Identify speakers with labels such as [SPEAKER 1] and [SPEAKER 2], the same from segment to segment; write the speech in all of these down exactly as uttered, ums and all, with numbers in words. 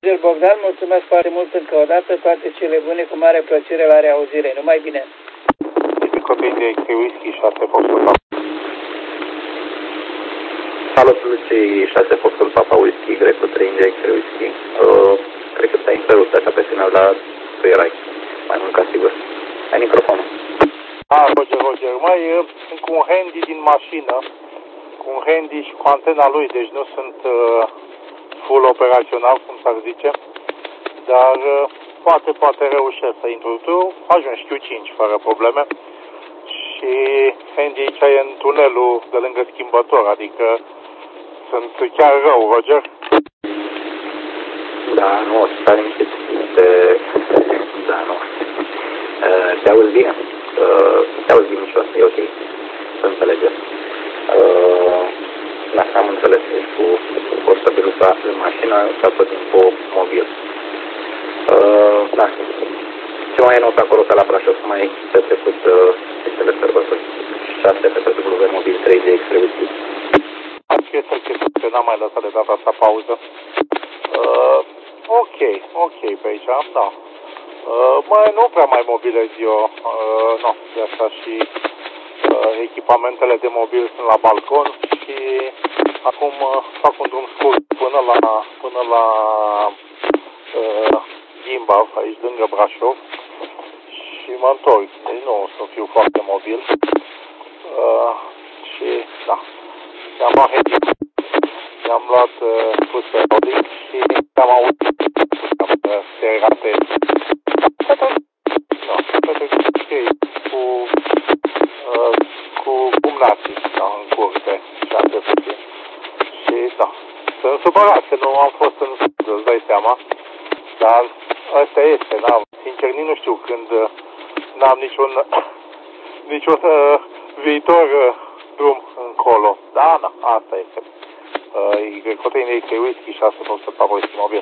[SPEAKER 1] Bogdan, mulțumesc foarte mult încă o dată, toate cele bune, cu mare plăcere la reauzire. Numai bine!
[SPEAKER 2] Copii de X Whisky șase Foxtrot Papa.
[SPEAKER 3] Salut, Lucy, șase Foxtrot Papa Whisky, Greco trei India X Whisky. Uh, cred că te-ai întrerupt așa pe final, dar tu erai mai mult ca sigur. Ai microfonul.
[SPEAKER 2] Ah, Roger, Roger, mai sunt cu un handy din mașină, cu un handy și cu antena lui, deci nu sunt uh, full operațional, cum s-ar zice, dar uh, poate, poate reușesc să intru. Tu ajungi Q cinci fără probleme și handy aici e în tunelul de lângă schimbător, adică sunt chiar rău, Roger.
[SPEAKER 3] Da, nu, stai liniștit. Te... Da, nu. Uh, te auzi bine. Uh, te auzi bine, e ok. Să înțelegeți. Uh, da, am înțeles. Ești cu portabilitatea în mașină sau tot timpul mobil. Uh, da. Ce mai e nou pe acolo pe la Brașov? Mai te trecut fetele uh, sărbători. șase pe W mobil trei de X Whisky.
[SPEAKER 2] Chestia, chestia, că n-am mai lăsat de data asta pauză. Uh, ok, ok pe aici, da. Uh, mai nu prea mai mobilez eu, uh, nu, de asta și uh, echipamentele de mobil sunt la balcon și acum uh, fac un drum scurt până la, până la uh, Gimbav, aici lângă Brașov și mă întorc, deci nu o să fiu foarte mobil uh, și da, mi-am luat hedic, mi-am luat uh, pus pe Rodic și am auzit am uh, serate da, pentru că știi, cu, uh, cu gumnații, da, în curte și alte puțin. Și, da, sunt supărat că nu am fost în sud, îți dai seama, dar ăsta este, da, sincer, nici nu știu când uh, n-am niciun, niciun uh, viitor uh, drum încolo. Da, da, asta este. Uh, e cotrei de whisky și asta nu se fac whisky mobil.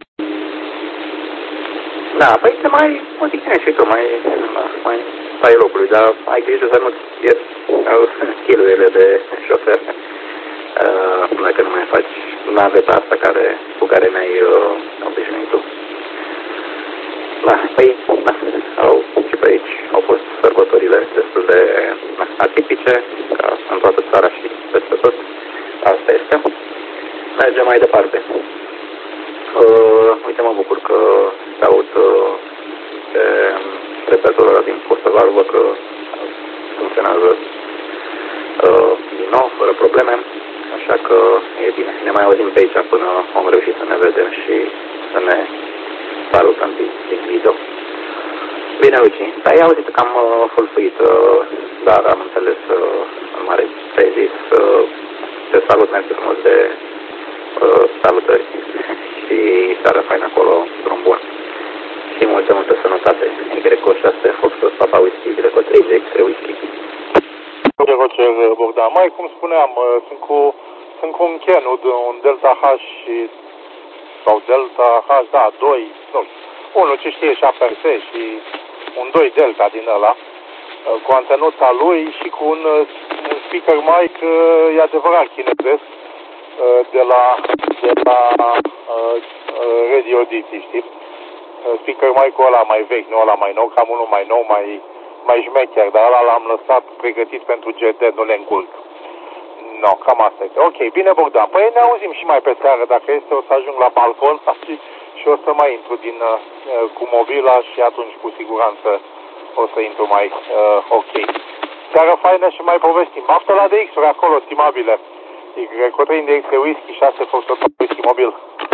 [SPEAKER 3] Da, păi te mai odihnești și tu, mai, mai stai locului, dar ai grijă să nu-ți ierți chilurile de șofer. Uh, dacă nu mai faci naveta asta care, cu care ne-ai uh, obișnuit tu. Da, păi, da, au, și pe aici au fost sărbătorile destul de da, atipice, ca în toată țara și peste tot. Asta este. Mergem mai departe. Uh, uite, mă bucur că te aud uh, pe repetorul ăla din Costovaru, văd că funcționează uh, din nou, fără probleme, așa că e bine. Ne mai auzim pe aici până vom reuși să ne vedem și să ne salutăm din video. Bine, Luci, dar ai auzit că am uh, fălțuit, uh, dar am înțeles uh, în mare ți-ai zis, uh, te salut, mersi frumos de uh, salutări. Și seara faină acolo, drum bun. Și multă, multă sănătate. Greco șase, Foxtrot Papa Whisky, Greco trei de X Whisky.
[SPEAKER 2] Roger, Bogdan, mai cum spuneam, sunt cu, sunt cu un Kenwood, un Delta H și, sau Delta H, da, doi, nu, unul ce știe și A P R S și un doi Delta din ăla, cu antenuța lui și cu un, un speaker mic, e adevărat chinezesc, de la, de la uh, Radio D T, știi? Speaker mic-ul ăla mai vechi, nu ăla mai nou, cam unul mai nou, mai, mai șmecher, dar ăla l-am lăsat pregătit pentru G T, nu le încurc. No, cam asta este. Ok, bine, Bogdan. Păi ne auzim și mai pe seară, dacă este, o să ajung la balcon și, și o să mai intru din, uh, cu mobila și atunci cu siguranță o să intru mai uh, ok. Seară faină și mai povestim. Baftă la D X-uri acolo, stimabile. Cotrei de X Whisky, șase Foxtrot Whisky mobil.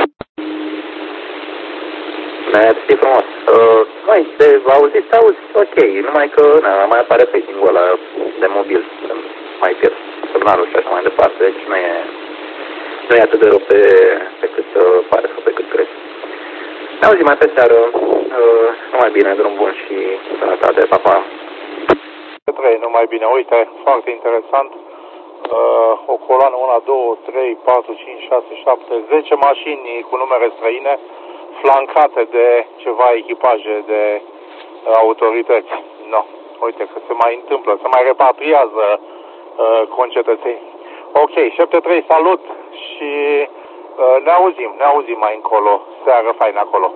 [SPEAKER 3] Mersi frumos. Uh, mai, de auzit, auzi, ok, numai că na, mai apare paging-ul ăla de mobil, mai pierd semnalul și așa mai departe, deci nu e, nu e atât de rău pe, pe cât uh, pare sau pe cât crezi. Ne auzim mai pe seară, uh, numai bine, drum bun și sănătate, pa, pa.
[SPEAKER 2] trei, numai bine, uite, foarte interesant. Uh, o coloană, una, două, trei, patru, cinci, șase, șapte, zece mașini cu numere străine, flancate de ceva echipaje de uh, autorități. No, uite că se mai întâmplă, se mai repatriază uh, concetățenii. Ok, șapte trei, salut și Uh, ne auzim, ne auzim mai încolo. Seară faină acolo.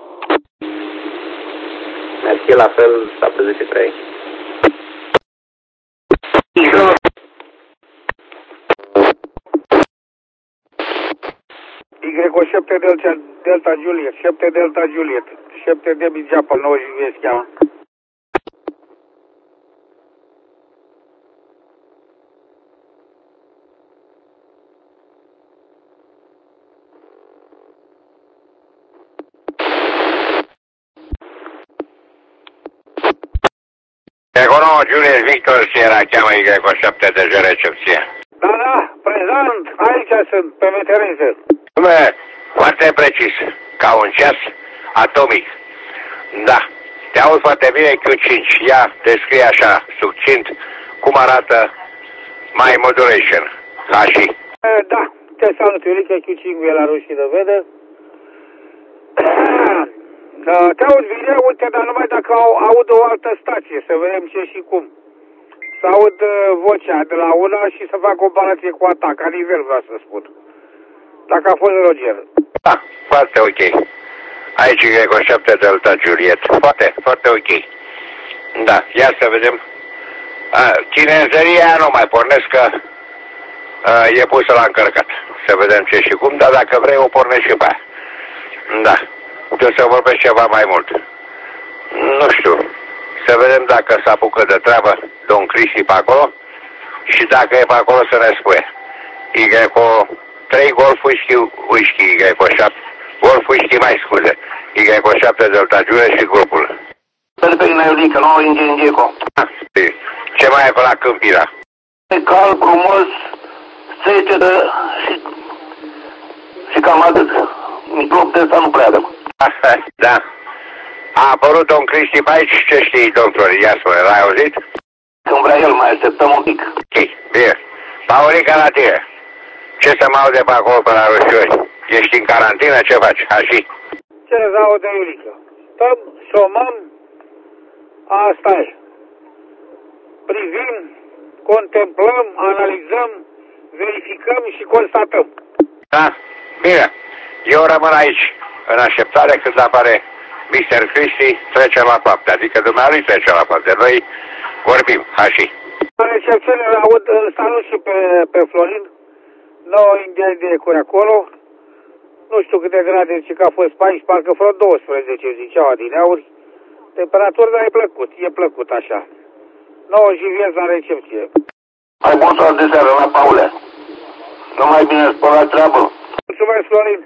[SPEAKER 3] Mersi, la fel, șaptezeci și trei.
[SPEAKER 1] Y șapte Delta, Delta Juliet, șapte Delta Juliet, șapte Debbie Japal, nouă Juliet cheamă.
[SPEAKER 4] Economă Juliet Victor Sierra cheamă Y șapte de recepție.
[SPEAKER 1] Da, da, prezent, aici sunt, pe meteriză.
[SPEAKER 4] Dumne, foarte precis, ca un ceas atomic. Da, te aud foarte bine Q cinci. Ia, descrie așa, succint, cum arată my modulation. Ca și.
[SPEAKER 1] Da, te salut, Iulica, Q cinci Belarus și de vede. Te aud bine, uite, dar numai dacă aud o altă stație, să vedem ce și cum. Să aud vocea de la una și să fac comparație cu atac, ca nivel vreau să spun. Dacă a fost Roger.
[SPEAKER 4] Da, foarte ok. Aici Y șapte Delta Juliet. Foarte, foarte ok. Da, ia să vedem. Chinezăria nu mai pornesc că a, e pusă la încărcat. Să vedem ce și cum, dar dacă vrei o pornești și pe aia. Da, trebuie să vorbesc ceva mai mult. Nu știu. Să vedem dacă se apucă de treabă domn Cristi pe acolo și dacă e pe acolo să ne spune. Y trei Golf Whisky, Whisky Y șapte, Golf Whisky mai scuze, Y șapte Delta Juliet și grupul.
[SPEAKER 3] Perfect, Iulica, nouă Indico.
[SPEAKER 4] Ce mai e pe la Câmpina?
[SPEAKER 3] E cal, frumos, secetă și, și cam atât. Microb de ăsta nu prea dăm.
[SPEAKER 4] Da. A apărut domn Cristi pe aici, ce știi, doctor? Ia spune, l-ai auzit?
[SPEAKER 3] Când vrea el, mai așteptăm un pic.
[SPEAKER 4] Ok, bine. Paurica la tine. Ce să mă aude pe acolo, pe la Roșiori? Ești în carantină? Ce faci? Așa?
[SPEAKER 1] Ce să aude, Iulica? Stăm, somăm, asta e. Privim, contemplăm, analizăm, verificăm și constatăm.
[SPEAKER 4] Da? Bine. Eu rămân aici, în așteptare când apare mister Cristi, trece la fapte. Adică dumneavoastră trece la fapte. Noi vorbim, așa.
[SPEAKER 1] La recepțiune îl aud, îl salut și pe, pe Florin. nouă indieni de curi acolo. Nu știu câte grade, zice că a fost paisprezece, parcă vreo douăsprezece, ziceau adineauri. Temperatura, dar e plăcut, e plăcut așa. nouă jiviez la recepție.
[SPEAKER 3] Hai bun soar de seară la Paule. Numai bine spăl la treabă.
[SPEAKER 1] Mulțumesc, Florin.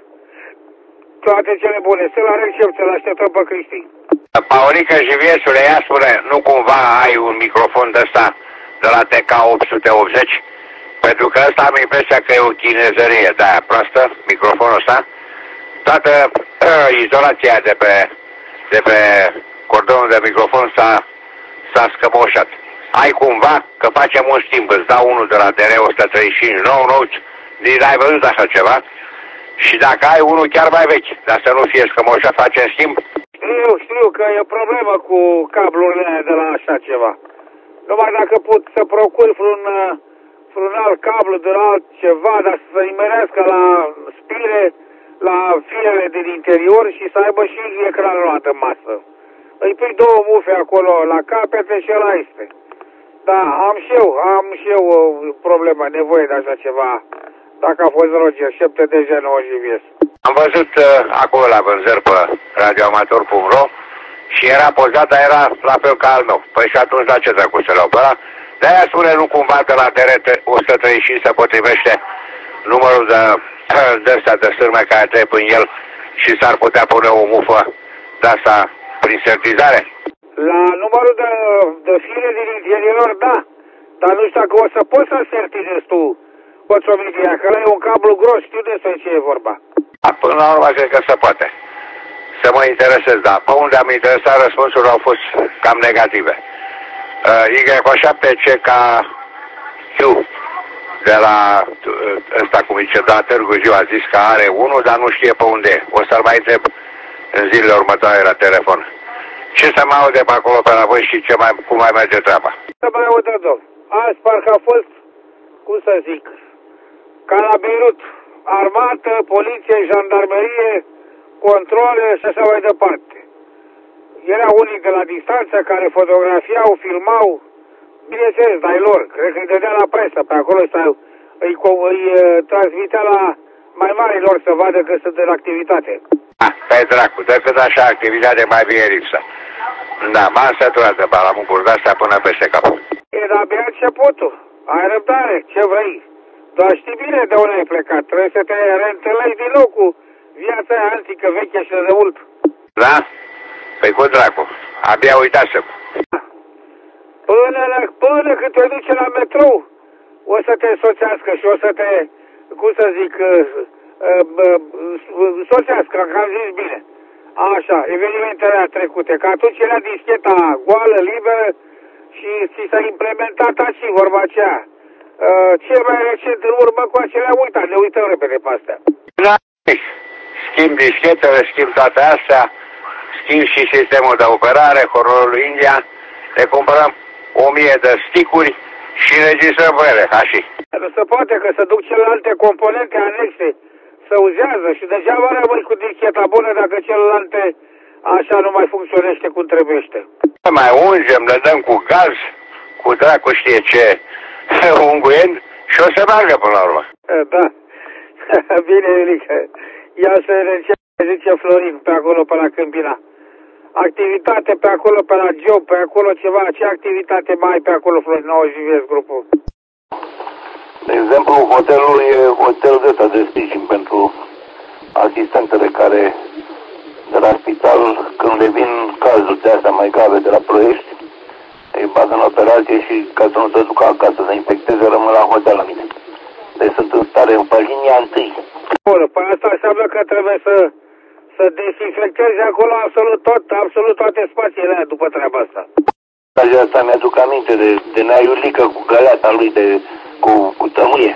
[SPEAKER 1] Toate cele bune. Să la recepție, îl așteptăm pe Cristi.
[SPEAKER 4] Paurică Jiviesule, ea spune, nu cumva ai un microfon de ăsta de la T K opt sute optzeci? Pentru că ăsta am impresia că e o chinezărie de aia proastă, microfonul ăsta. Toată uh, izolația de pe, de pe cordonul de microfon s-a, s-a scămoșat. Ai cumva că facem un schimb, îți dau unul de la D R o sută treizeci și cinci nou nou, nici n-ai văzut așa ceva? Și dacă ai unul chiar mai vechi, dar să nu fie scămoșat, facem schimb?
[SPEAKER 1] Știu, știu că e problemă cu cablurile de la așa ceva. Numai dacă pot să procur vreun, vreun alt cablu de la altceva, dar să nimerească la spire, la firele din interior și să aibă și ecranul luat în masă. Îi pui două mufe acolo la capete și ăla este. Da, am și eu, am și eu o problemă, nevoie de așa ceva. Dacă a fost Roger, șapte D J nouă G V S.
[SPEAKER 4] Am văzut uh, acolo la vânzări pe radioamator punct ro și era pozat, dar era la fel ca al meu. Păi și atunci la ce dracu să l-au pe ăla? De-aia spune nu cumva că la D R o sută treizeci și cinci se potrivește numărul de, de ăsta de sârme care trec în el și s-ar putea pune o mufă de asta prin sertizare?
[SPEAKER 1] La numărul de, de fire din interior, da. Dar nu știu dacă o să poți să sertizezi tu poțomitia, că ăla e un cablu gros, știu despre ce e vorba.
[SPEAKER 4] A, până la urmă cred că se poate. Să mă interesez, da. Pe unde am interesat, răspunsurile au fost cam negative. Uh, Y șapte C K Q de la uh, ăsta, cum zice, de la Târgu Jiu, a zis că are unul, dar nu știe pe unde e. O să-l mai întreb în zilele următoare la telefon. Ce să mai aude pe acolo pe la voi și ce mai, cum mai merge treaba?
[SPEAKER 1] Să mai audă, domn. Azi parcă a fost, cum să zic, ca la Beirut, armată, poliție, jandarmerie, controle și așa mai departe. Erau unii de la distanță care fotografiau, filmau, bineînțeles, dar lor, cred că îi dădea la presă pe acolo sau îi, îi transmitea la mai marilor să vadă că sunt în activitate.
[SPEAKER 4] Ah, pe dracu, decât așa activitate mai bine lipsă. Da, m-am săturat de balamucuri de-astea până peste cap.
[SPEAKER 1] E, dar abia începutul. Ai răbdare, ce vrei. Dar știi bine de unde ai plecat. Trebuie să te reîntâlnești din nou cu viața aia antică, veche și de mult.
[SPEAKER 4] Da? Păi cu dracu, abia uitasem.
[SPEAKER 1] Până, la, până când te duce la metrou, o să te însoțească și o să te, cum să zic, însoțească, că am zis bine. Așa, evenimentele trecute, că atunci era discheta goală, liberă și ți s-a implementat și vorba aceea. Uh, cel mai recent în urmă cu acelea uitat, ne uităm repede pe astea.
[SPEAKER 4] Da, schimb dischetele, schimb toate astea, schimb și sistemul de operare, horrorul India, le cumpărăm o mie de sticuri și înregistrăm pe ele, așa.
[SPEAKER 1] Nu se poate că se duc celelalte componente anexe, să uzează și degeaba rămâi cu discheta bună dacă celelalte așa nu mai funcționește cum trebuiește.
[SPEAKER 4] Mai ungem, le dăm cu gaz, cu dracu știe ce unguieni și o să meargă până la urmă.
[SPEAKER 1] Da. Bine, Iulică. Ia să vedem ce zice Florin pe acolo, pe la Câmpina. Activitate pe acolo, pe la job, pe acolo ceva. Ce activitate mai ai pe acolo, Florin? Nu auzi grupul.
[SPEAKER 5] De exemplu, hotelul e hotel de ăsta de sprijin pentru asistentele care de la spital, când le vin cazuri de astea mai grave de la Ploiești, îi bagă în operație și ca să nu se ducă acasă să infecteze, rămân la hotel la mine. Deci sunt în stare, pe linia întâi.
[SPEAKER 1] Bun, păi asta înseamnă că trebuie să, să desinfectezi acolo absolut tot, absolut toate spațiile aia după treaba asta.
[SPEAKER 5] De asta mi-aduc aminte de, de Nea Iulică cu găleata lui de, cu, cu tămâie.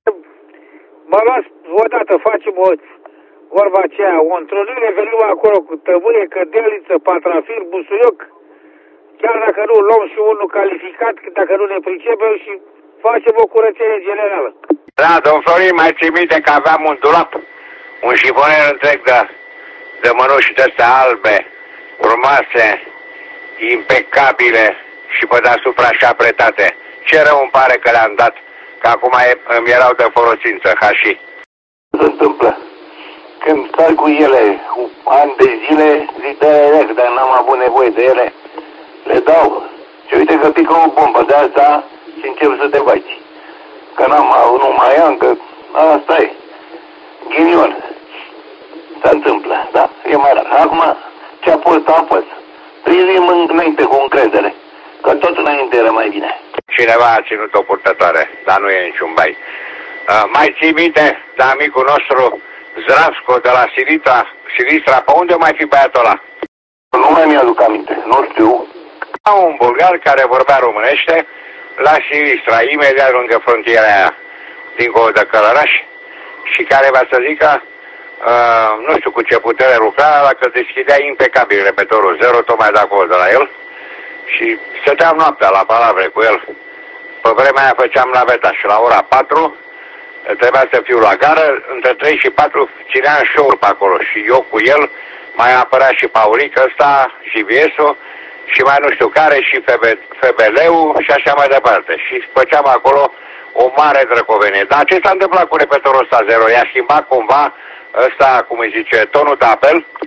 [SPEAKER 1] Mă las odată, facem o vorba aceea, o întrunire, venim acolo cu tămâie, cădeliță, patrafir, busuioc, chiar dacă nu luăm și unul calificat, dacă nu ne pricepem și facem o curățenie generală.
[SPEAKER 4] Da, domn Florin, mai ții minte că aveam un dulap, un șifonier întreg de, de mănuși de-astea albe, frumoase, impecabile și pe deasupra și apretate. Ce rău îmi pare că le-am dat, că acum e, îmi erau de folosință, hași.
[SPEAKER 5] Se întâmplă. Când stai cu ele ani de zile, zic de ele, dar n-am avut nevoie de ele, le dau. Și uite că pică o bombă de asta și încep să te baci. Că n-am avut, nu mai am, că asta e. Ghinion. Se întâmplă, da? E mai rar. Acum, ce a fost, a fost. Privim înainte cu încredere, că tot înainte era mai bine.
[SPEAKER 4] Cineva a ținut o purtătoare, dar nu e niciun bai. Uh, mai ții minte, de amicul nostru Zdravsco de la Silistra, Silistra, pe unde mai fi băiatul ăla?
[SPEAKER 5] Nu mai mi-aduc aminte, nu știu.
[SPEAKER 4] Un bulgar care vorbea românește la Silistra, imediat lângă frontiera aia, dincolo de Călăraș, și care va să zică, uh, nu știu cu ce putere lucra, dacă deschidea impecabil repetorul zero, tocmai de acolo de la el, și stăteam noaptea la palavre cu el. Pe vremea aia făceam naveta și la ora patru trebuia să fiu la gară, între trei și patru țineam show-uri pe acolo și eu cu el, mai apărea și Pauric ăsta și Viesu și mai nu știu care și Febeleu și așa mai departe. Și făceam acolo o mare drăcovenie. Dar ce s-a întâmplat cu repetorul ăsta zero? I-a schimbat cumva ăsta, cum îi zice, tonul de apel?